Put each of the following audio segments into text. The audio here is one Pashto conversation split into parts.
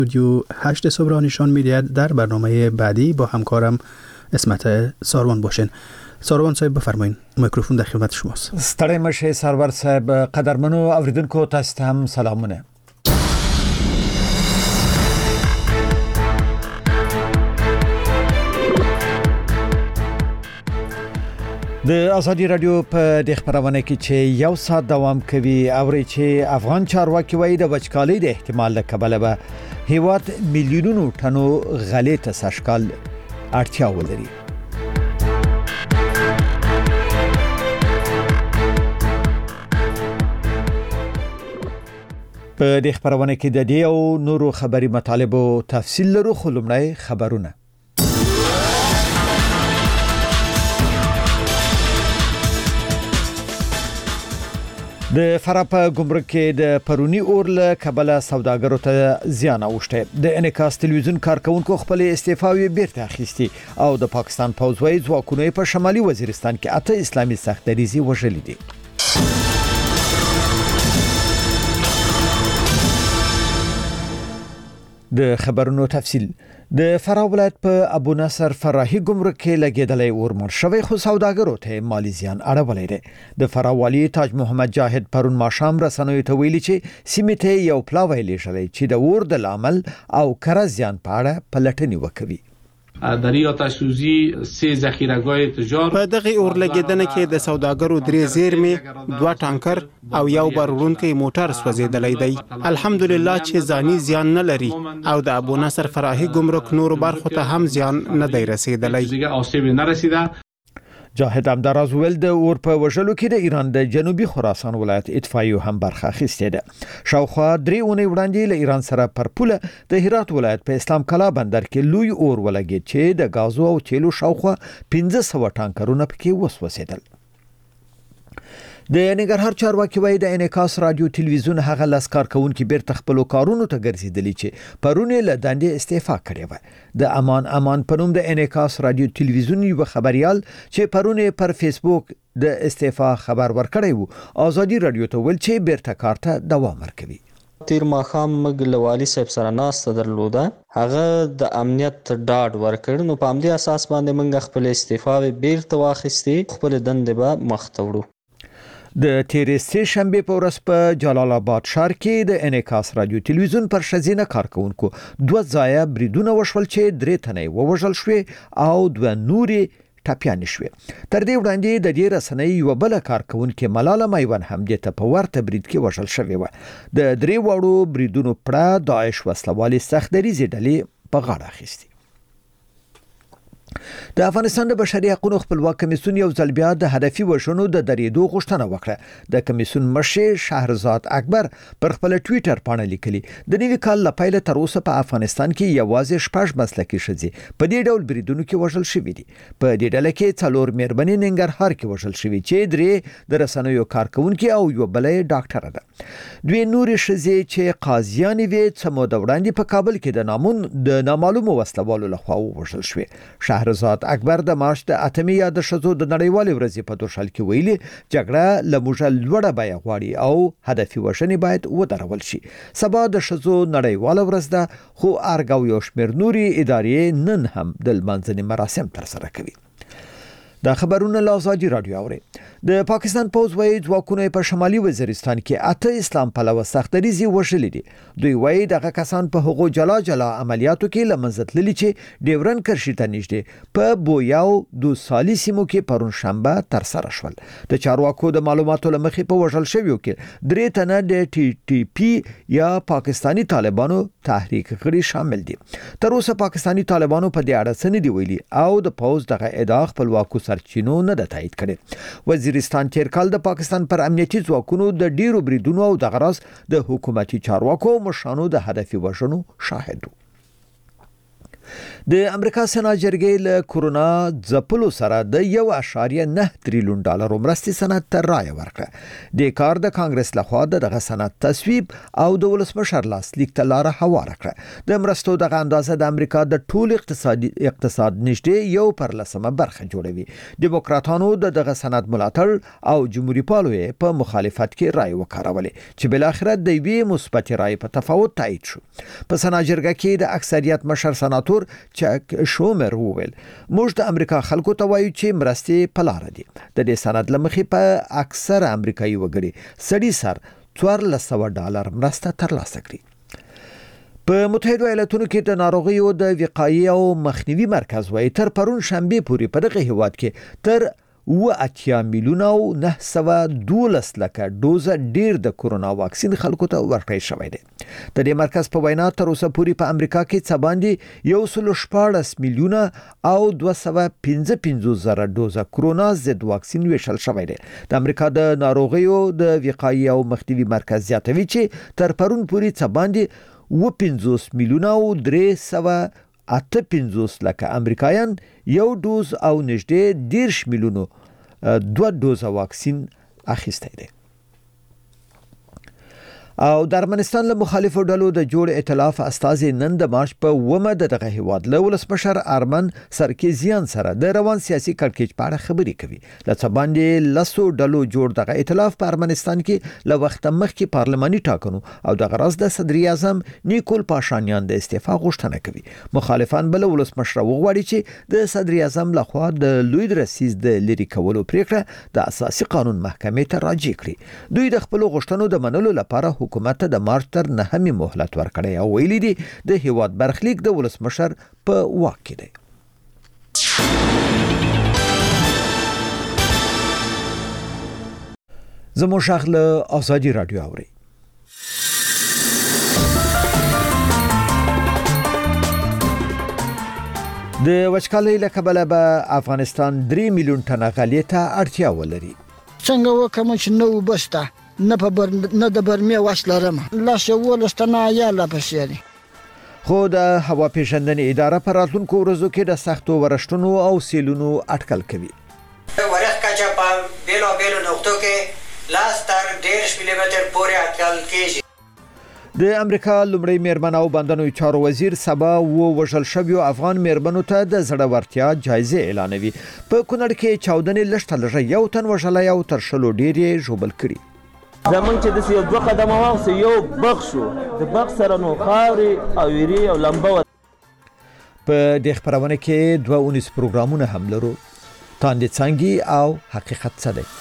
استودیو 8 صبح را نشان می‌دهد. در برنامه بعدی با همکارم اسمت ساروان باشین. ساروان صاحب بفرمایید، میکروفون در خدمت شماست. ستړی مشه سرور صاحب. قدرمنو اوریدونکو تاسو ته هم سلامونه. د ازادي رادیو په د خبرونه کې چې یو ساعت دوام کوي او چې افغان چارواکي وایي د وچکالۍ د احتمال له کبله به هیواد میلیونونو ټنو غلې ته سشکال اړتیا ولري. په د خبرونه کې د دې او نورو خبري مطالبو تفصیل لرو. خلمنای خبرونه. د فراه په ګمرک کې د پرونی اور له کبله سوداګرو ته زیان اوښته. د انعکاس تلویزیون کارکونکو خپل استعفاوی بیرته اخیستی او د پاکستان پوځوي ځواکونو په شمالي وزیرستان کې 8 اسلامي سختدریزي وژلي دي. د خبرونو تفصیل. د فراه ولایت په ابو نصر فراهي ګمرک کې لګیدلې اور مړ شوی خو سوداګرو ته مالی زیان اړولې ده. د فراه والی تاج محمد جاهد پرون ماښام رسنوي ته ویلي چې سیمه ته یو پلاوی لېږلی چې د اور د لامل او کر زیان په اړه پلټنې وکوي. در این آتش سوزی 3 ذخیره‌گاه تجار په دغه اور لګیدنه کې د سوداګرو 3 زیرمې 2 ټانکر او یو بارونکي موټر سوځیدلې دی. الحمدلله چې ځاني زیان نه لري او د ابو نصر فراهي ګمرک نور برخو ته هم زیان نه دی رسیدلی. دیگه آسیب نرسیده. جاهد همداراز ویل د اور په وژلو کې د ایران د جنوبي خراسان ولایت اطفائیو هم برخه اخیسته ده. شاوخوا 3 اونۍ وړاندې له ایران سره پر پوله د هرات ولایت په اسلام کلا بندر کې لوی اور ولګید چې د غازو او تیلو شاوخوا 1500 ټانکرونه پکې وسوسیدل. د ننګرهار چارواکي وایي د انعکاس رادیو تلویزیون هغه لاسکار کوونکي بیرته خپل کارونو ته ګرځیدلی چې پرونه له دندې استعفا کړې و. د امان په نوم د انعکاس رادیو تلویزیون یو خبريال چې پرونه پر فیسبوک د استعفا خبر ورکړی وو ازادي رادیو ته ول چې بیرته کارته دوام ورکوي. تیر ماخام مګ لوالي صاحب سره ناسته درلوده. هغه د امنیت ډاډ ورکړ نو په همدې اساس باندې موږ خپل استعفا بیرته واخیستي. خپل دندې به مختوړو. د تیرې شنبه په ورځ په جلال آباد ښار کې د انعکاس رادیو تلویزیون پر شزینه کارکونکو 2 ځایه بریدونه وشول چې 3 تنه ووژل شوې او 2 نورې ټپيان شوې. تر دې وړاندې د دې رسنۍ یو بل کارکونکو ملاله مایون هم د ته په ورته برید کې وژل شوې و. د 3 وړو بریدونو پر داعش وسلوالي سختدریزي ډلې په غاړه اخیستي. د افغانستان د بشري حقوقو خپلواک کمیسیون یو ځل بیا د هدفي وژنو د درېدو غوښتنه وکړه. د کمیسیون مشر شهرزاد اکبر پر خپل ټوئیټر باندې لیکلي د نوي کال لپاره تر اوسه په افغانستان کې یوازې 6 مسلکي ښځې په دې ډول بریدونو کې وژل شوې دي. په دې ډله کې 4 مېرمنې ننګرهار کې وژل شوې چې 3 د رسنیو کارکونکو او یو بل ډاکټر ده. 2 نورې ښځې چې قاضیانې وې څه موده وړاندې په کابل کې د نامعلومو وسلوالو لخوا وژل شوې. شهرزاد اکبر د مارچ د 8 یا د شذو د نړیوالې ورځې په دوشل کې ویلي جګړه لموږه لوړه بیه غواړي او هدفي وژنې باید ودرول شي. سبا د شذو نړیواله ورځ ده خو ارګاو یو شمېر نوري ادارې نن هم د لمانځنې مراسم ترسره کوي. دا خبرونه له ازادي رادیو اوري. د پاکستان پوځ وایي ځواکونه په شمالي وزیرستان کې 8 اسلام پلوه سختدریزي وژلي دي. دوی وایي دغه کسان په هغو جلا عملیاتو کې لمنځتللي چې ډیورن کرښې ته نږدې په بویاو 2 سالي سیمو کې پرون شنبه تر سره شول. د چارواکو د معلوماتو لمخې په وژل شویو کې 3 تنه د TTP یا پاکستانی طالبانو تحریک غړي شامل دي. تر اوسه پاکستانی طالبانو په دې اړه څه نه دی ویلي او د پوځ دغه ادعا خپلواکو سرچینو نه د تایید کړي. وزیرستان تیر کال د پاکستان پر امنیتي ځواکونو د ډیرو بریدونو او د غراس د حکومتي چارواکو مشانو د هدفي وژنو شاهد. د امریکا سنا جرګې له کورونا ځپلو سره د 1.9 تریلیون ډالر مرستې سند ته رائے ورکړه. د کار د کانګرس لخوا دغه سند تصویب او د ولسمشر لاسلیک ته لار هواره کړه. د مرستو دغه اندازه د امریکا د ټول اقتصاد نږدې 1% برخه جوړوي. دیموکراتانو دغه سند ملاتړ او جمهوریت پالو په مخالفت کې رائے وکړولې چې بل اخر د وی مثبت رائے په تفاوت تایید شو. په سنا جرګه کې د اکثریت مشر سناتور چک شومر وویل موږ د امریکا خلکو ته وایو چې مرستې په لار دي. د دې سند لمخې په اکثر امریکایي وګړي سړي سر $1400 مرسته ترلاسه کړي. په متحده ایالاتونو کې د ناروغیو د وقایې او مخنیوي مرکز وایي تر پرون شنبه پورې په دغه هیواد کې تر 8 میلیونه او 912 لکه دوزه ډیر د کورونا واکسین خلکو ته ورکړی شوی دی. د دې مرکز په وینا تر اوسه پورې په امریکا کې څه باندې 114 میلیونه او 255,000 دوزه کورونا ضد واکسین ویشل شوی دی. د امریکا د ناروغیو د وقایې او مخنیوي مرکز زیاتوي چې تر پرون پورې څه باندې 50 میلیونه او 358 لکه امریکایان یو دوز او نږدې 10 میلیونو 2 دوزه واکسین اخیستی دی. او د ارمنستان له مخالفو ډلو د جوړ ائتلاف استازي نن د مارچ په ومه دغه هیواد له ولسمشر ارمن سرکیزیان سره د روان سیاسي کړکېچ په اړه خبرې کوي. لڅ باندې لسو ډلو جوړ دغه ائتلاف په ارمنستان کې له وخت مخکې پارلماني ټاکنو او د غرض د صدر اعظم نیکول پاشانیان د استعفا غوښتنه کوي. مخالفان بل ولسمشر وغواړي چې د صدر اعظم لخوا د لوی رئیس د لری کولو پریکړه د اساسي قانون محکمې ته راجع کړي. دوی د خپل غوښتنو د منلو لپاره حکومت د مارچ تر 9 مهلت ورکړی او ویلي دي د هیواد برخلیک د ولسمشر په واک کې دی. زموږ شغله آزادي رادیو اوري. د وچکالۍ له کبله به افغانستان 3 میلیون ټنه غلې ته اړتیا ولري. څنګه وکم چې نو بسته نه د برمې واش لرم لا شو لستنا یا لا پسیاري. خو د هوا پیژندنې اداره پر راتلونکو ورځو کې د سختو ورښتونو او سیلونو اټکل کوي. ورښت کچا په بیلو نقطو کې لاس تر 1.5 ملي متر پورې اټکل کیږي. د امریکا لومړی میرمن او بندنوي چارو وزیر سبا وژل شویو افغان میرمنو ته د زړورتیا جایزه اعلانوي. په کونړ کې چاودنې لږ یو تن وژلی او تر 100 ډیر یې ژوبل کړي. زمون چې د یو 2 قدمه واغسه یو بخښو د بخ سره نو خاوري او ویری او لمبه. په دې خبرونه کې 2 پروګرامونه هم لرو. تاندې څنګه او حقیقت څه دی.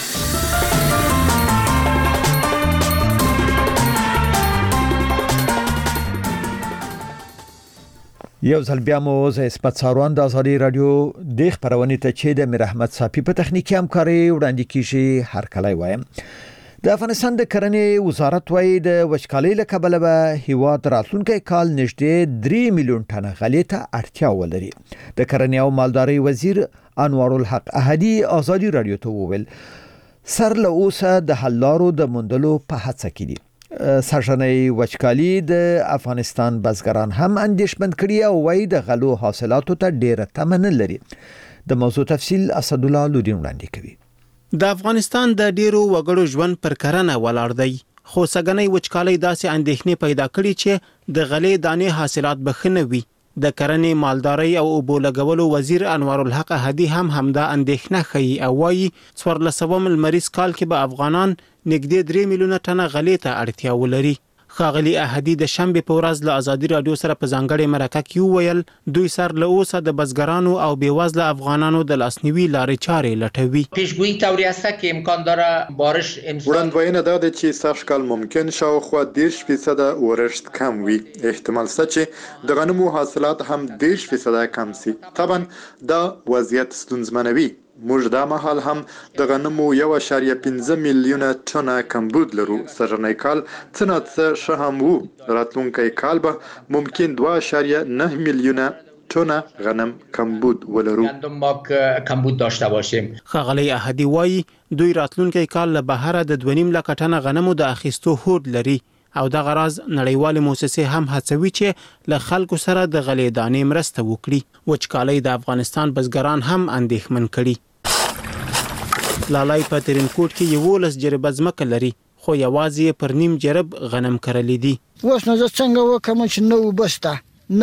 یو ځل بیا مو زه اسمت ساروان د آزادي رادیو د خبرونه ته چې د میر احمد صافي په تخنیکی همکاري وړاندې کیږي هر کله وایم. د افغانستان د کرنې وزارت وايي د وچکالۍ له کبله به هیواد راتلونکي کال نږدې 3 میلیون ټنه غلې ته اړتیا ولري. د کرنې او مالدارۍ وزیر انوار الحق احدي آزادي رادیو ته وویل سر له اوسه د حل لارو د موندلو په هڅه کې دي. سرشنی وچکالي د افغانستان بزګران هم اندیشمن کړي او وايي د غلو حاصلاتو ته ډیره تمن لري. د موضوع تفصیل اسد الله لودین وړاندې کوي. د افغانستان د ډیرو وګړو ژوند پر کرنه ولاړ دی. خو سګنۍ وچکالي داسې اندېښنې پیدا کړي چې د غلې دانې حاصلات بخنه وي. د کرنې مالدارۍ او اوبو لګولو وزیر انوار الحق احدي هم همدا اندېښنه ښيي او وايي 14 لمریز کال کې به افغانان نږدې 3 میلیونه ټنه غلې ته اړتیا ولري. ښاغلي احدي د شنبې په ورځ له آزادي رادیو سره په ځانګړې مرکه کې وویل دوی سر له اوسه د بزګرانو او بیوزله افغانانو د لاسنیوي لارې چارې لټوي. پیشگویی طوری است که امکان داره بارش وړاندوینه دا ده چې سږ کال ممکن شاوخوا 10% ورښت کم وي. احتمال شته چې د غنمو حاصلات هم 10% کم شي. طبعا دا وضعیت ستونزمنوي. موږ دا مهال هم د غنمو 1.5 میلیونه ټنه کمبود لرو. سرنۍ کال څه شهم وو. راتلونکی کال به ممکن 2.9 میلیونه ټنه غنم کمبود ولرو. کمبود داشته باشیم. ښاغلي احدي وايي دوی راتلونکی کال له بهره د 2.5 لک ټنه غنمو د اخیستو هوډ لري. او دغه راز نړیوالې موسسې هم هڅوي چې له خلکو سره د غلې دانې مرسته وکړي. وچکالۍ د افغانستان بزګران هم اندېښمن کړي. لالای په ترینکوټ کې 11 جریبه ځمکه لري خو یوازې پر نیم جریب غنم کرلی دي. اوس نو زه څنګه وکم چې نو وبسته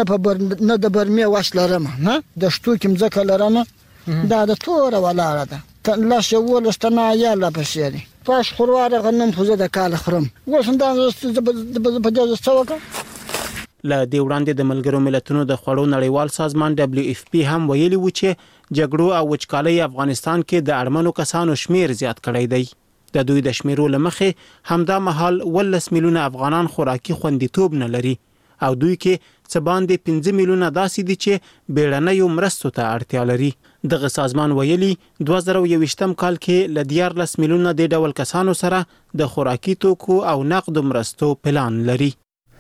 نه د برمې واش لرم نه د شتو کې مځکه لرم دا د توره ولاړه ده لاس یو ولستنه یا لا پسېری پاش خورواره غنم خو زه د کال خرم اوس دا په دې څوکه. له دې وړاندې د ملګرو ملتونو د خوړو نړیوال سازمان WFP هم ویلي و چې جګړو او وچکالۍ افغانستان کې د اړمنو کسانو شمیر زیات کړی دی. د دوی د شمیرو لمخې همدا مهال 18 میلیونه افغانان خوراکي خوندیتوب نه لري او دوی کې څه باندې 15 میلیونه داسې دي چې بیړنیو مرستو ته اړتیا لري. دغه سازمان ویلي 2021م کال کې ل 14 میلیونه د ډول کسانو سره د خوراکي توکو او نقد مرستو پلان لري.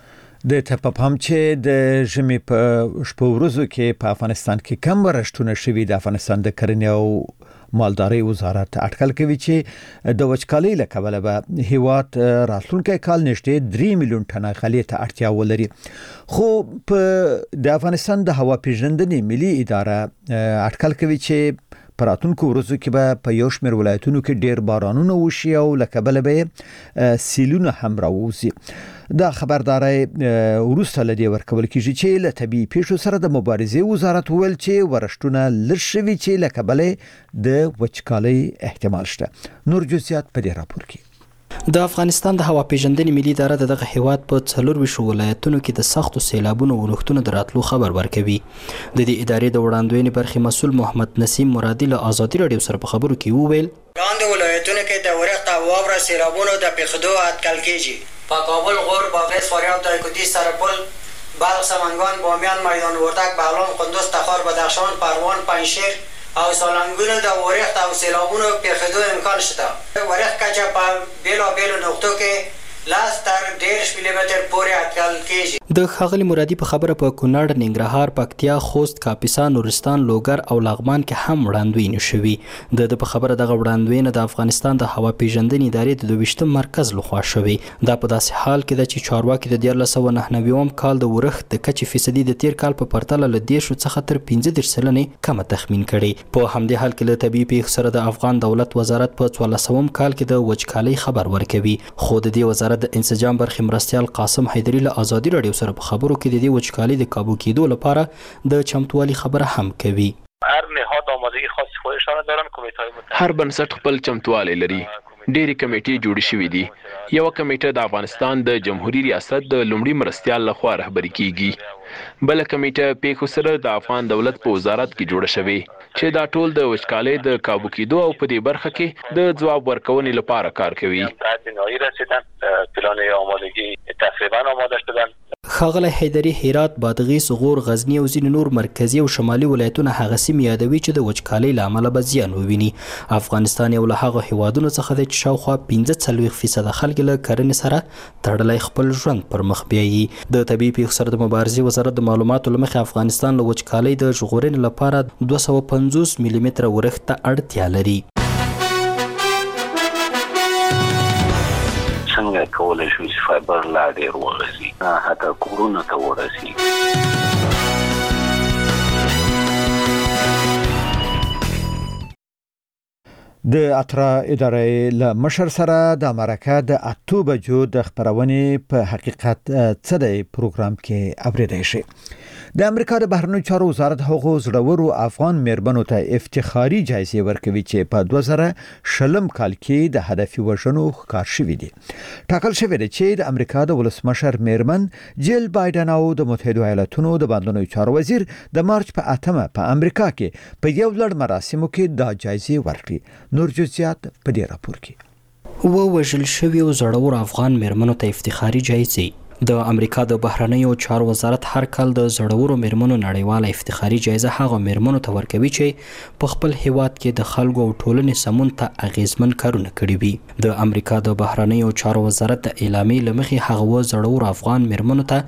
د تپپام چې د ژمي په شپو ورځو کې په افغانستان کې کم ورشتونه شوي د افغانستان د کرنې او مالدارۍ وزارت اټکل کوي چې د وچکالۍ له کبله به هیواد راتلونکي کال نږدې 3 میلیون ټنه غلې ته اړتیا ولري. خو په د افغانستان د هوا پیژندنې ملي اداره اټکل کوي چې په راتلونکو ورځو کې به په یو شمېر ولایتونو کې ډېر بارانونه وشي او له کبله به سیلونه هم راوځي. دا خبرداري وروسته له دې ورکول کېږي چې له طبیعي پیښو سره د مبارزې وزارت ویل چې ورشتونه لږ شوي چې له کبله د وچکالۍ احتمال شته. نور جزئیات په دې راپور کې. د افغانستان د هوا پیژندنې ملي اداره دغه هیواد په 24 ولایتونو کې د سختو سیلابونو او ورښتونو د راتلو خبر ورکوي. د دې ادارې د وړاندوینې برخې مسؤل محمد نسیم مرادي له آزادي رادیو سره په خبرو کې وویل لاندې ولایتونو کې د ورښت او واوره سیلابونو د پیښېدو اټکل کېږي. په کابل، غور، بادغیس، فاریاب، دایکنډي، سرپل، بلخ، سمنگان، بامیان، میدان وردک، بغلان، قندوز، تخار، بدخشان، پروان، پنجشیر او سالنګونو د ورښت او سیلابونو پیښېدو امکان شته. ورښت کچه په بیلابیلو نقطو کې 10 تر 13 میلیمتر پورې اټکل کېږي. د ښاغلي مرادي په خبره په کونړ، ننګرهار، پکتیا، خوست، کاپیسا، نورستان، لوګر او لغمان کې هم وړاندوینې شوي. د په خبره دغه وړاندوینه د افغانستان د هوا پیژندنې ادارې د 22م مرکز لخوا شوې. دا په داسې حال کې ده چې چارواکي د 1999 کال د ورښت د کچې فیصدي د تیر کال په پرتله له 10 څخه تر 15 سلنې کمه تخمین کړي. په همدې حال کې له طبیعي پیښو سره د افغان دولت وزارت په 1400م کال کې د وچکالۍ خبر ورکوي. خو د دې وزارت د انسجام برخې مرستیال قاسم حیدري له آزادي رادیو سره په خبرو کې د دې وچکالۍ د کابو کېدو لپاره د چمتووالي خبره هم کوي. هر نهاد آمادگی خاص خودشان دارن. کمیټه‌های متحد هر بنسټ خپل چمتووالی لري. ډېری کمیټې جوړې شوې دي. یو کمیټه د افغانستان د جمهوریت ریاست د لومړي مرستیال لخوا رهبری کیږي. بل کمیټه پیښو سره د افغان دولت په وزارت کې جوړه شوې چې دا ټول د وچکالۍ د کابو کېدو او په دې برخه کې د ځواب ورکونې لپاره کار کوي. پلان آمادگی تقریبا آماده شدن. ښاغلی حیدري هرات، بادغیس، غور، غزنی او ځینې نور مرکزی او شمالي ولایتونه هغه سیمې یادوي چې د وچکالۍ له امله به زیان وویني. افغانستان یو له هغو هیوادونو څخه دی چې شاوخوا 45% خلک له کرنې سره تړلی خپل ژوند پر مخ بیایي. د طبیعي پیښو سره د مبارزې وزارت د معلوماتو له مخې افغانستان له وچکالۍ د ژغورنې لپاره 250 میلیمتره ورښت ته اړتیا لري. څنګه کولای شو چې فایبر لا ډېر ورسي حتی کورونو ته ورسي. د اترا ادارې له مشر سره د مرکه د 8 بجو د خبرونې په حقیقت څه دی پروګرام کې اوریدای شي. د امریکا د بهرنیو چارو وزارت هغو زړورو افغان میرمنو ته افتخاري جایزې ورکوي چې په 2020 کال کې د هدفي وژنو ښکار شوي دي. ټاکل شوی دی چې د امریکا د ولسمشر میرمن جیل بایدن او د متحده ایالاتونو د بهرنیو چارو وزیر د مارچ په 8 په امریکا کې په یو لړ مراسمو کې دا جایزې ورکړي. نور جزئیات په دې راپور کې. وژل شوي او زړورو افغان میرمنو ته افتخاري جایزې. د امریکا د بهرنیو چارو وزارت هر کال د زړورو میرمنو نړیواله افتخاري جایزه هغه میرمنو ته ورکوي چې په خپل هیواد کې د خلکو او ټولنې سمون ته اغیزمن کارونه کړي وي. د امریکا د بهرنیو چارو وزارت د اعلامیې له مخې هغه زړورو افغان میرمنو ته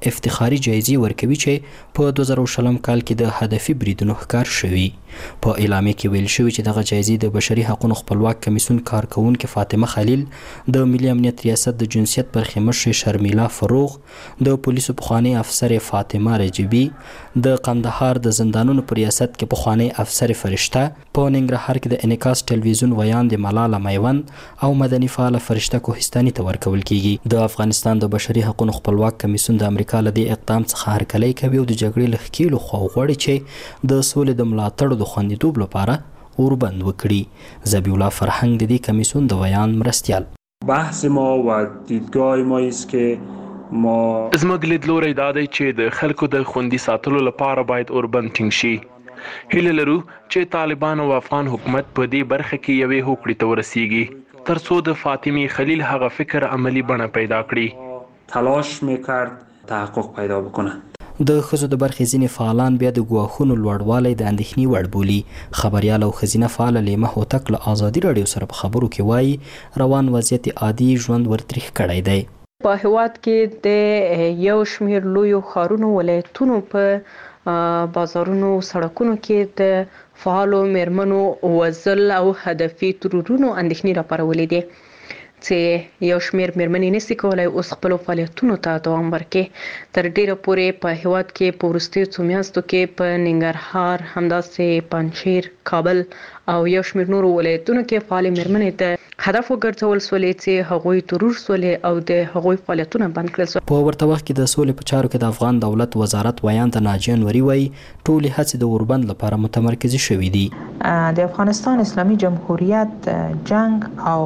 افتخاري جایزې ورکوي چې په 2020 کال کې د هدفي بریدونو ښکار شوي. په اعلامیه کې ویل شوي چې دغه جایزې د بشري حقوقو خپلواک کمیسیون کارکونکو فاطمه خلیل، د ملي امنیت ریاست د جنسیت برخې مشر شرمیلا فروغ، د پولیسو پخوانی افسر فاطمه رجبی، د قندهار د زندانونو په ریاست کې پخوانی افسر فرشته، په ننګرهار کې د انعکاس ټلویزیون ویاند ملاله میوند او مدني فعال فرشته کوهستاني ته ورکول کیږي. د افغانستان د بشري حقوقو خپلواک کمیسیون د امریکا له دې اقدام څخه هرکلی کوي او د جګړې له ښکېلو خواو غواړي چې د سولې د ملاتړ د خوندیتوب لپاره اوربند وکړي. ذبیح الله فرهنګ د دې کمیسیون د ویان مرستیال. بحث ما و دیدگاه ما است که ما زموږ لیدلوری دا دی چې د خلکو د خوندي ساتلو لپاره باید اوربند ټینګ شي. هیله لرو چې طالبان او افغان حکومت په دې برخه کې یوې هوکړې ته ورسیږي ترڅو د فاطمه خلیل هغه فکر عملی بڼه پیدا کړي. تلاش میکرد تحقق پیدا بکنه. د ښځو د برخې ځینې فعالان بیا د ګواښونو لوړوالی د اندېښنې وړ بولي. خبریال او ښځینه فعاله لیمه هوتک له ازادي راډیو سره په خبرو کې وایي روان وضعیت عادي ژوند ورتریخ کړی دی. په هیواد کې د یو شمېر لویو ښارونو ولایتونو په بازارونو سړکونو کې د فعالو میرمنو وژل او هدفي ترورونو اندېښنې راپارولې دي چې یو شمېر میرمنې نشي کولای اوس خپلو فعالیتونو ته دوام ورکړي. تر ډیره پورې په هیواد کې په وروستیو څو میاشتو کې په ننګرهار، همداسې پنجشیر، کابل او یو شمېر نورو ولایتونو کې فعالې میرمنې ته هدف وګرځول سولې چې هغوی ترور سولې او د هغوی فعالیتونه بند کړل سول. په ورته وخت کې د سولې په چارو کې د افغان دولت وزارت ویان د ناجیه انوري وایي ټولې هڅې د اوربند لپاره متمرکزې شوې دي. د افغانستان اسلامي جمهوریت جنگ او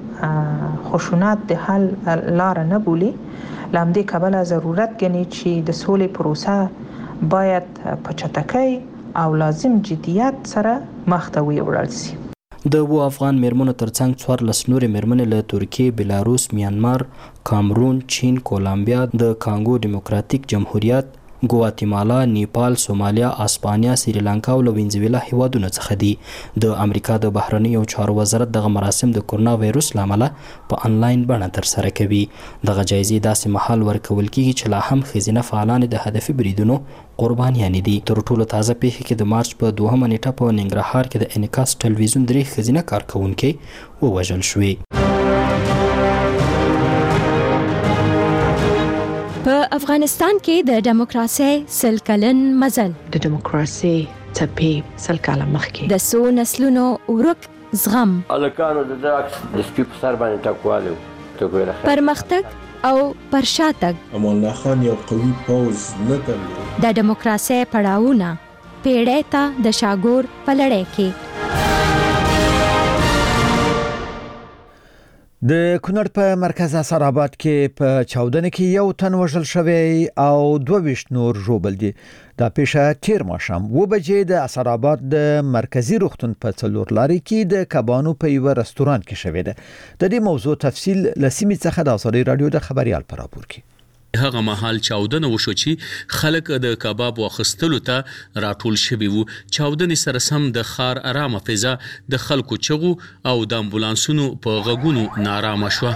خشونت د حل لار نه بولي. لامدې کابل ضرورت ګڼي چې د سولې پروسه باید په چټکۍ او لازم جدیت سره مخ ته ویوړل شي. د افغان میرمنو ترڅنګ 14 نورې میرمنې له ترکیې، بلاروس، میانمار، کامرون، چین، کولمبیا، د کانګو ډیموکراتیک جمهوریت، ګواتیمالا، نیپال، سومالیا، اسپانیا، سریلانکا او وینزویلا هیوادونو څخه دي. د امریکا د بهرنیو چارو وزارت دغه مراسم د کرونا وایروس له امله په انلاین بڼه ترسره کوي. دغه جایزې داسې مهال ورکول کیږي چې لا هم ښځینه فعالان د هدفي بریدونو قربانیانې دي. تر ټولو تازه پیښې کې د مارچ په 2 نیټه په ننګرهار کې د انعکاس ټلویزیون 3 ښځینه کارکونکي ووژل شوې. په افغانستان کې د دیموکراسي 100 کلن مزل، د دیموکراسي څپې 100 کاله مخکې، د څو نسلونو ورک زغم، الکانو د سپي په سر باندې ټکواله، پرمختګ او پرشاتګ. امان الله خان یو قوي پوځ نه درلود. د دیموکراسي پړاوونه پیړۍ ته د شاګور په لړۍ کې. د کونړ په مرکز اثر آباد کې په چاودنه کې یو تن وژل شوی او 22 نور ژوبل دي. دا پیښه تیر ماښام 2 بجې د اثر آباد د مرکزی روغتون په څلور لاري کې د کبانو په یو رستوران کې شوې ده. د دې موضوع تفصیل لسیمې څخه د ازادي رادیو د خبريال پر راپور کې. هغه مهال چاودنه وشو چې خلک د کباب واخستلو ته راټول شوي وو. چاودنې سره سم د ښار ارامه فضا د خلکو چغو او د امبولانسونو په غږونو نارامه شوه.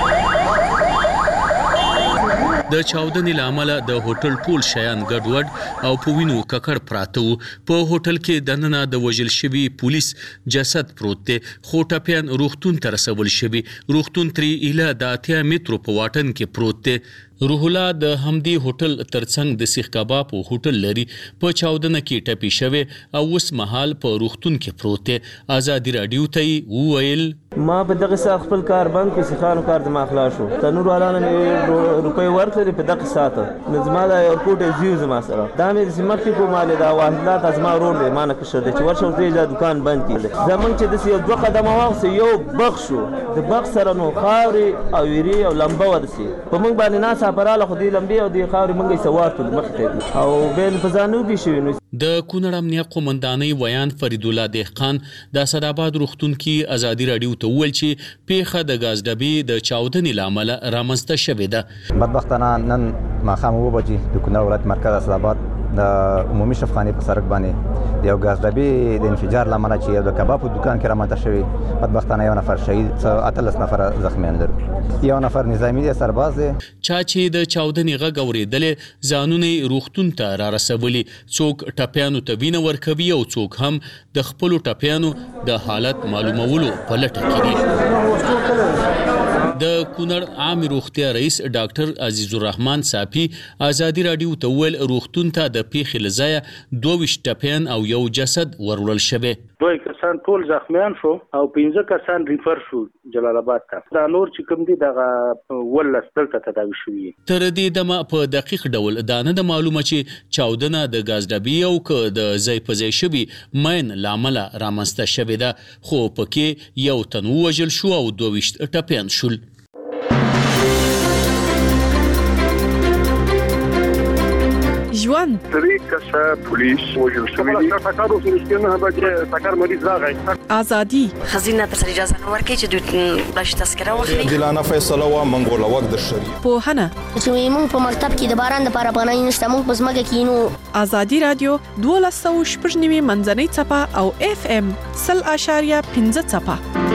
د چاودنې له امله د هوټل ټول شیان ګډوډ او په وینو ککړ پراته وو. په هوټل کې دننه د وژل شوي پولیس جسد پروت دی، خو ټپیان روغتون ته رسول شوي. روغتون ترې ایله د 80 مترو په واټن کې پروت دی. روح الله د همدې هوټل ترڅنګ د سیخ کباب او هوټل لري. په چاودنه کې ټپي شوی او اوس مهال په روغتون کې پروت دی. ازادي رادیو ته وویل ما په دغه ساعت خپل کار بند کړ، سیخانو کار د ما خلاص شو. تنور والانه مې روپۍ ورکړې په دغه ساعت نو زما د ایرپورټ زیو زما سره دا مې سمټ کې کوماله دا واحدات ازما روډ دی مانه کښه د چې ورشه ورته دکان بند کړي. زمونږ چې د یو 2 قدمه واغسه یو بخ شو د بخ سره نو خاوري او ویری او لمبه ورسي په موږ باندې ناس پراله خو دې لمبي او دې خاوري موږ سوارته مخته او بل فزانو دي شوی. نو د کونړ امنیه قومندانۍ ویان فرید الله دهقان د اسداباد روغتون کې ازادي رادیو ته وویل چې پیښه د غاز ډبې د چاودنې له امله رامنځته شوې ده. بدبختانه نن ماښام 2 بجې د کونړ ولایت مرکز اسداباد د عمومي شفخانې په سړک باندې د یو ګاز ډبې د انفجار لامل چې یو د کباب په دکان کې رامنځته شوی، بدبختانه یو نفر شهید، 18 نفر زخمیان لري. یو نفر نظامی دی، سرباز دی. چا چې د چاودنې غږ اورېدلې ځانونه روغتون ته را رسولي، څوک ټپیانو ته وینه ورکوي او څوک هم د خپلو ټپیانو د حالت معلومولو په لټه کې دي. د کونړ عام روغتیا رئیس ډاکټر عزیز الرحمن صافي ازادي رادیو ته ویل روغتون ته د پیښې له ځایه 22 ټپیان او یو جسد وروړل شوی. 2 کسان ټول زخمیان شو او 15 کسان ریفر شو جلال آباد ته. دا نور چې کوم دي دغه ولس دلته تداوي شوي. تر دې دمه په دقیق ډول دا نه د معلومه چې چاودنه د ګاز ډبې او که د ځای په ځای شوي مین لامله رامنځته شوې ده، خو پکې یو تن ووژل شو او 22 ټپیان شول. ژوند 3 کسه پولیس وژل شوي دي. ټکر وسو نه به ټکر مریض راغی. ازادي خزینه تر اجازه نه ورکړي چې دوی بلش تذکره واخلي. عادلانه فیصله وا منګول وخت د شری په هنه چې موږ په مکتب کې د باران د لپاره پناه نشته، موږ په ځمکه کې نو. ازادي رادیو 12.9 منځنۍ چپه او FM 0.5 چپه.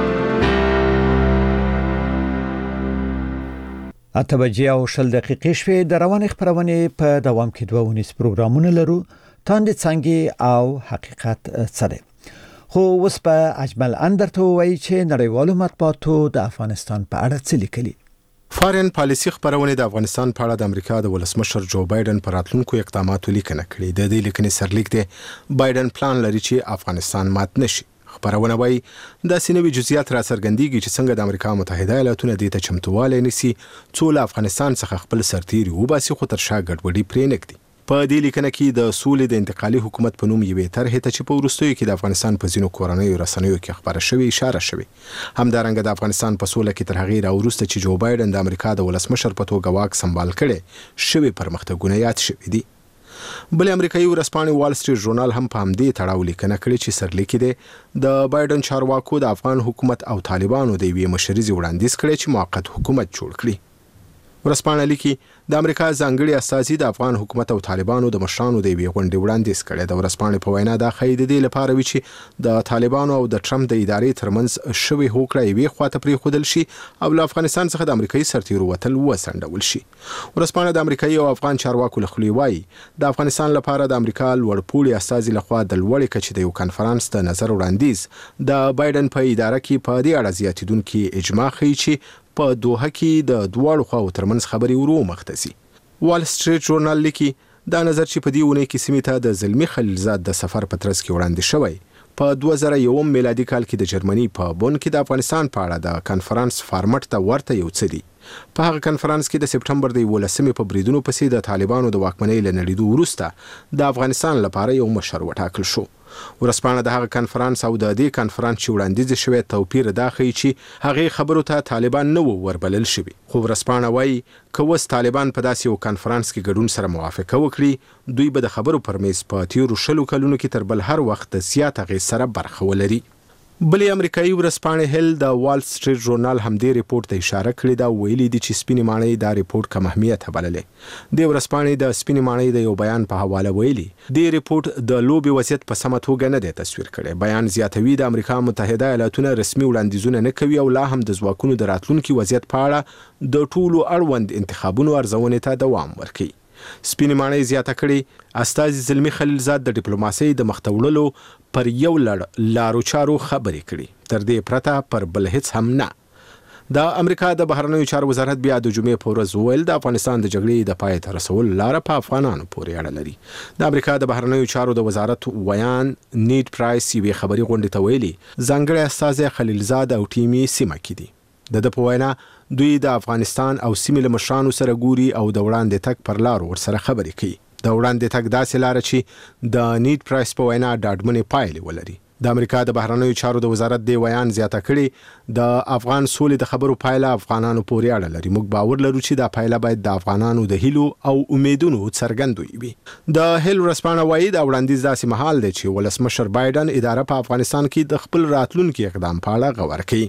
8 بجې او 10 دقیقې شوې. د روانې خبرونه په دوام کې 2 ونیس پروګرامونه لرو، تاند څنګه او حقیقت سره. خو اوس په اجمل اندر ته وایي چې نړیوالو مطبوعاتو د افغانستان په اړه څه لیکلي. فارن پالیسي خبرونه د افغانستان په اړه د امریکا د ولسمشر جو بایدن پر راتلونکو اقداماتو لیکنه کړې. د دې لیکنې سرلیک دی بایدن پلان لري چې افغانستان مات نشي. خبرونه وایي دا سینوي جزئیات را څرګندېږي چې څنګه د امریکا متحده ایالاتونه دې ته چمتوالی نیسي څو له افغانستان څخه خپل سرتیري وباسي، خو تر شا ګډوډي پرې نږدي. په دې لیکنه کې د سولې د انتقالي حکومت په نوم یوې طرحې ته چې په وروستیو کې د افغانستان په ځینو کورنیو رسنیو کې خبره شوې اشاره شوې. همدارنګه د افغانستان په سوله کې تر هغې راوروسته چې جو بایدن د امریکا د ولسمشر په توګه واک سمبال کړي شوې پرمختګونه یاد شوي دي. بل امریکایي ورځپاڼې وال سټریټ ژورنال هم په همدې تړاو لیکنه کړې چې سرلیک دی د بایدن چارواکو د افغان حکومت او طالبانو د یوې مشرزې وړاندیز کړی چې موقت حکومت جوړ کړي. ورځپاڼه لیکي د امریکا ځانګړي استازي د افغان حکومت او طالبانو د مشرانو د یوې غونډې وړاندیز کړی. د ورځپاڼې په وینا دا ښایي د دې لپاره وي چې د طالبانو او د ټرمپ د ادارې ترمنځ شوې هوکړه یوې خواته پرېښودل شي او له افغانستان څخه د امریکایي سرتیرو وتل وسنډول شي. ورځپاڼه د امریکایي او افغان چارواکو له خولې وایي د افغانستان لپاره د امریکا لوړپوړي استازي لخوا د لوړې کچې د یو کنفرانس د نظر وړاندیز د بایدن په اداره کې په دې اړه زیاتیدونکي اجماع ښیي چې په دوحه کې د دواړو خواو ترمنځ خبرې ورو مخته ځي. وال سټریټ ژورنال لیکي دا نظر چې په دې اونۍ کې سیمې ته د زلمی خلیلزاد د سفر په ترڅ کې وړاندې شوی په 2001 میلادي کال کې د جرمني په بون کې د افغانستان په اړه د کنفرانس فارمټ ته ورته یو څه دي. په هغه کنفرانس کې د سپټمبر د 11 په بریدونو پسې د طالبانو د واکمنۍ له نړیدو وروسته د افغانستان لپاره یو مشر وټاکل شو. ورځپاڼه د هغه کنفرانس او د دې کنفرانس چې وړاندیز شوی توپیر دا ښیي چې هغې خبرو ته طالبان نه وو وربلل شوي. خو ورځپاڼه وایي که اوس طالبان په داسې یو کنفرانس کې ګډون سره موافقه وکړي دوی به د خبرو پر میز په تیرو 20 کلونو کې تر بل هر وخت د زیات اغېز سره برخه ولري. بلې امریکایي ورځپاڼې هیل د وال سټریټ ژورنال همدې ریپورت ته اشاره کړې ده. ویلي دي چې سپینې ماڼۍ دا ریپورت کم اهمیته بللې. د ورځپاڼې د سپینې ماڼۍ د یو بیان په حواله ویلي د ریپورت د لوبې وضعیت په سمه توګه نه دی تصویر کړی. بیان زیاتوي د امریکا متحده ایالاتونه رسمي وړاندیزونه نه کوي او لا هم د ځواکونو د راتلونکي وضعیت په اړه د ټولو اړوند انتخابونو ارزونې ته دوام ورکوي. سپینې ماڼۍ زیاته کړي استازي زلمی خلیلزاد د ډیپلوماسۍ د مخته وړلو پر یو لړ لارو چارو خبرې کړي، تر دې پرته پر بل هیڅ هم نه. د امریکا د بهرنیو چارو وزارت بیا د جمعې په ورځ وویل د افغانستان د جګړې د پای ته رسولو لاره په افغانانو پورې اړه لري. د امریکا د بهرنیو چارو د وزارت ویان نیډ پرایس یوې خبري غونډې ته ویلي ځانګړی استازی خلیلزاد او ټیمي سیمه کې دي. د په وینا دوی د افغانستان او سیمې له مشرانو سره ګوري او د وړاندې تګ پر لار ورسره خبرې کوي. د وړاندې تګ داسې لاره چې د نیډ پرایس په وینا ډاډمنې پایلې ولري. د امریکا د بهرنیو چارو د وزارت دی ویان زیاته کړي د افغان سولې د خبرو پایله افغانانو پورې اړه لري. موږ باور لرو چې دا پایله باید د افغانانو د هیلو او امیدونو څرګندوي وي. د هیل ورځپاڼه وایي د وړاندیز داسې مهال دی چې ولسمشر بایدن اداره په افغانستان کې د خپل راتلونکي اقدام په اړه غور کوي.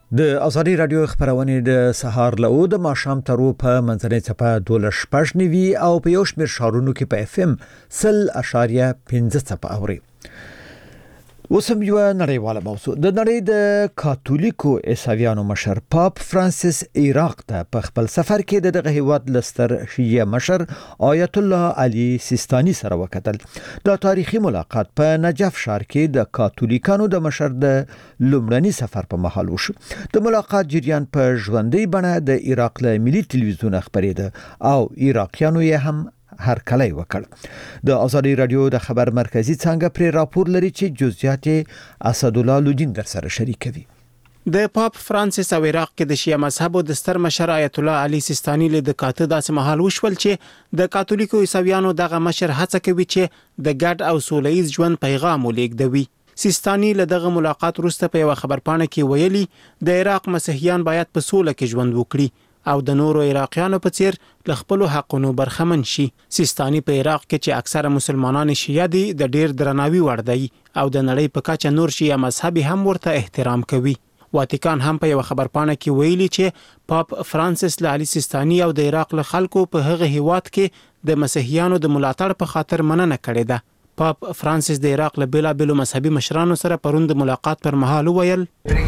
د ازادي رادیو خبرونه د سهار له د ماښام ترو په منځنۍ څپه 12.9 او په یو شمېر ښارونو کې په FM 100.5 څپه اوري. وسم یو نړیواله موضوع د نړۍ د کاتولیکو عیسویانو مشر پاپ فرانسیس عراق ته په خپل سفر کې دغه هیواد لستر شیعه مشر آیت الله علی سیستانی سره وکتل. دا تاریخي ملاقات په نجف ښار کې د کاتولیکانو د مشر د لومړني سفر په مهال وشو. د ملاقات جریان په ژوندۍ بڼه د عراق له ملي ټلویزیون خبرېده او عراقیانو یې هم هر کله وکړ. د ازادي رادیو د خبر مرکزی څنګه پر راپور لري چې جزئیات اسد الله لودین در سره شریکوي. د پاپ فرانسیس او عراق کې د شیعه مذهب د ستر مشر آیت الله علی سیستانی له د کاته داسې مهال وشول چې د کاتولیکو عیسویانو دغه مشر هڅه کوي چې د ګډ او سولهییز ژوند پیغام ولېږدوي. سیستانی له دغه ملاقات وروسته په یو خبرپاڼه کې ویلي د عراق مسیحیان باید په سوله کې ژوند وکړي او د نورو عراقیانو په څیر ل خپل حقونو برخمن شي. سیستانی په عراق کې چې اکثره مسلمانان شیعه دي د ډیر درناوي وړ دی او د نړۍ په کچه نور شیعه مذهبي هم ورته احترام کوي. واتیکان هم په یو خبرپاڼه کې ویلي چې پاپ فرانسیس له علی سیستانی او د عراق له خلکو په هغه هیواد کې د مسیحیانو د ملاتړ په خاطر مننه کړې ده. پاپ فرانسیس د عراق له بیلابیلو مذهبي مشرانو سره پروند ملاقات پر مهال ویل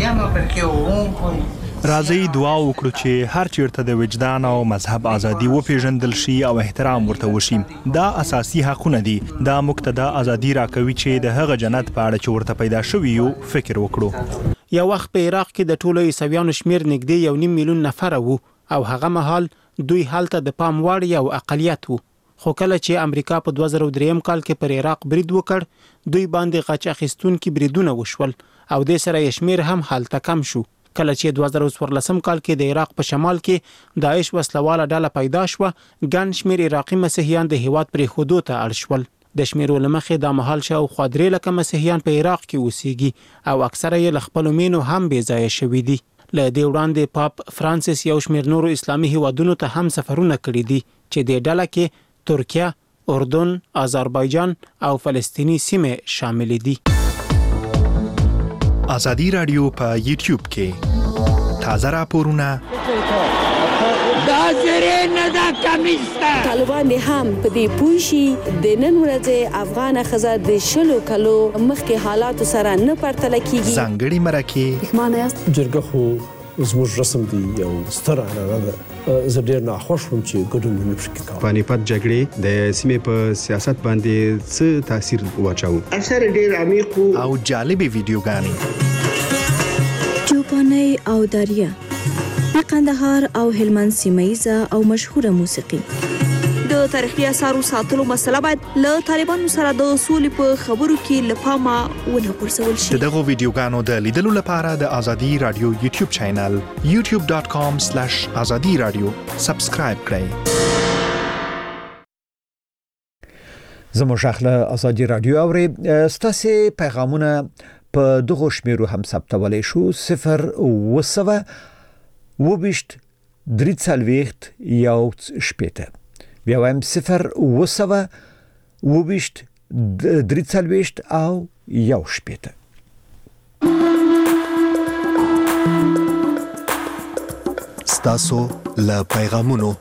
راځي دعا وکړو چې هر چیرته د وجدان او مذهب ازادي وپیژندل شي او احترام ورته وشي. دا اساسي حقونه دي. دا مقتدا ازادي راکوي چې د هغه جنت په اړه چې ورته پیدا شوی یو فکر وکړو. یو وخت په عراق کې د ټولو عیسویانو شمیر نږدې 1.5 میلیون نفر وو او هغه مهال دوی حالت د پام وړ یو اقلیت وو. خو کله چې امریکا په 2003 کال کې پر عراق برید وکړ دوی باندې غچ اخیستونکي بریدونه وشول او د سره یې شمیر هم حالت کم شو. کله چې 2014 کال کې د عراق په شمال کې داعش وسلواله ډله پیدا شوه ګڼ شمیر عراقي مسیحیان د هیواد پرې خودو ته اړ شول. د شمیرو لمخې د مهال شاوخوا 3 لکه مسیحیان په عراق کې اوسېږي او اکثره یې له خپلو مینو هم بې ځایه شوي دي. له دې وړاندې پاپ فرانسیس یو شمیر نورو اسلامي هیوادونو ته هم سفرونه کړي دي چې د ډله کې ترکیه، اردن، آذربایجان او فلسطینی سیمې شامل دي. ازادي رادیو په یوټیوب کې تازه راپورونه طالبان هم په دې پوښي د نن ورځې افغان خزه د شلو کلو مخکې حالات سره نه پرتله کیږي. ځانګړي مرکه معنی است جرګه خو زموږ رسم دی یو ستر عنعنه ده. زه ډېر ناخوښ وم چې ګډون نه پکې کوم. پانیپت جګړې د سیمې په سیاست باندې څه تاثیر واچاوه؟ اثر ډېر عمیق او جالبې ویډیوګانې چوپاني او دریا د قندهار او هلمند سیمه او مشهوره موسیقي. د تاریخي اثارو ساتلو مسله باید له طالبانو سره د اصول په خبرو کې لپاره ونه پرسول شي. دغه ویډیوګانو د لیدلو لپاره د ازادي رادیو یوټیوب چینل youtube.com/azadi radio سبسکرایب کړئ. زموږ خپل ازادي رادیو اوري ستاسو پیغامونه په دغه شمیرو هم ثبتولای شو 0 وبشت دریڅلويخت یو شپته بیا وایم 0 وبشت دریڅلويخت او یو شپته. ستاسو له پیغامونو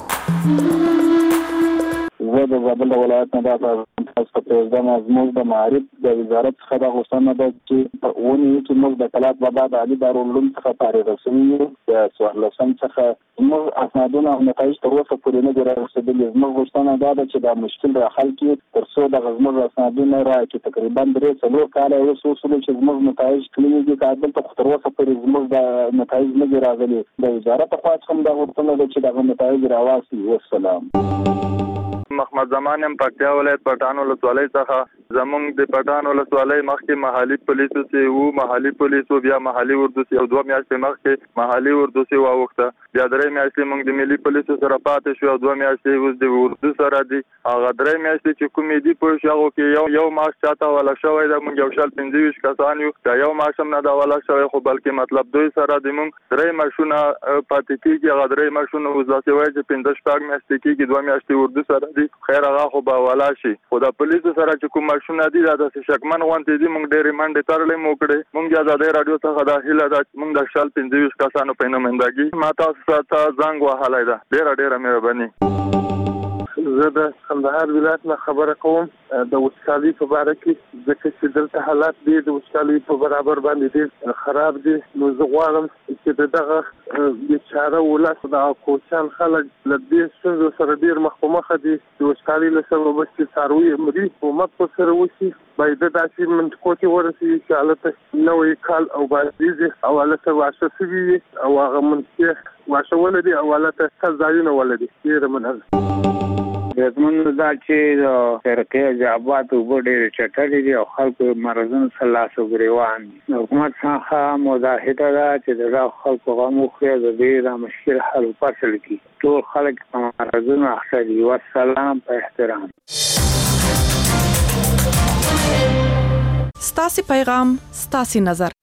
زه د زابل ولایت نه د تاسو پرېږدم زموږ د معارف د وزارت څخه د غوښتنه ده چې په اونۍ کې موږ د کلات بابا د علي دارالعلوم څخه فارغ شوي یو د 14 څخه موږ اسنادونه او نتایج تر اوسه پورې نه دي رارسېدلي. زموږ غوښتنه دا ده چې دا مشکل را حل کړي تر څو دغه زموږ اسنادونه راکړي. تقریبا 3-4 کاله اوس وشول چې زموږ نتایج کلي دي کابل ته تر اوسه پورې زموږ د نتایج نه دي راغلي. د وزارت خوا څخه دا غوښتنه ده چې دغه نتایج راواسي. والسلام. محمد زمان ام پکتیا ولایت پټان ولسوالۍ څخه زمونږ د پټان ولسوالۍ مخکې محلي پولیسو سي وو محلي پولیسو بیا محلي اردو سي او 2 میاشتې مخکې محلي اردو سي واوخته بیا 3 میاشتې موږ د ملي پولیسو سره پاتې شو او 2 میاشتې اوس د اردو سره دي. هغه 3 میاشتې چې کومې دي په شاغو کې یو ماش چاته ولا شوی دا موږ یو شال 25 کسان یو دا یو ماشم نه دا ولا شوی خو بلکې مطلب دوی سره د موږ 3 ماشونه پاتې کیږي. هغه 3 ماشونه وځي وایي چې 15 میاشتې کېږي 2 میاشتې اردو سره دي خیر هغه خو به ولا شي خو د پولیسو سره چې کوم ماشونه دي دا د شکمن غونډې دي موږ ډېرې منډې ترلې مو کړې موږ آزادۍ رادیو څخه د هیله ده موږ د شال 25 کسانو په نمائندګي ما تاسو ته زنګ وهلی ده ډېره مهرباني زه د کندهار ولایت نه خبره کوم د وچکالي په اړه کې ځکه چې دلته حالات دي د وچکالي په برابر باندې ډېر خراب دي نو زه غواړم چې دغه بیچاره ولس د کوچان خلک له دې ستونزو سره ډېر مخ په مخ دي د وچکالي له سببه چې څاروي مري حکومت په سره وشي باید داسې منطقو کې ورسېږي چې هلته نوی کال او بازدیزي او هلته واښه شوي وي او هغه منطقې واښه ولري او هلته ښه ځایونه ولري ډېره مننه زمونږ دا چې د فرقې جوابات اوبه ډېرې چټلې دي او خلکو مرضونو سره لاس ګریوان دي حکومت څخه مداهده ده چې د خلکو غم وخوري د دې د مشکل حل فصل کړي ټول خلک په مرضونو اخته دي والسلام په احترام ستاسو پیغام ستاسو نظر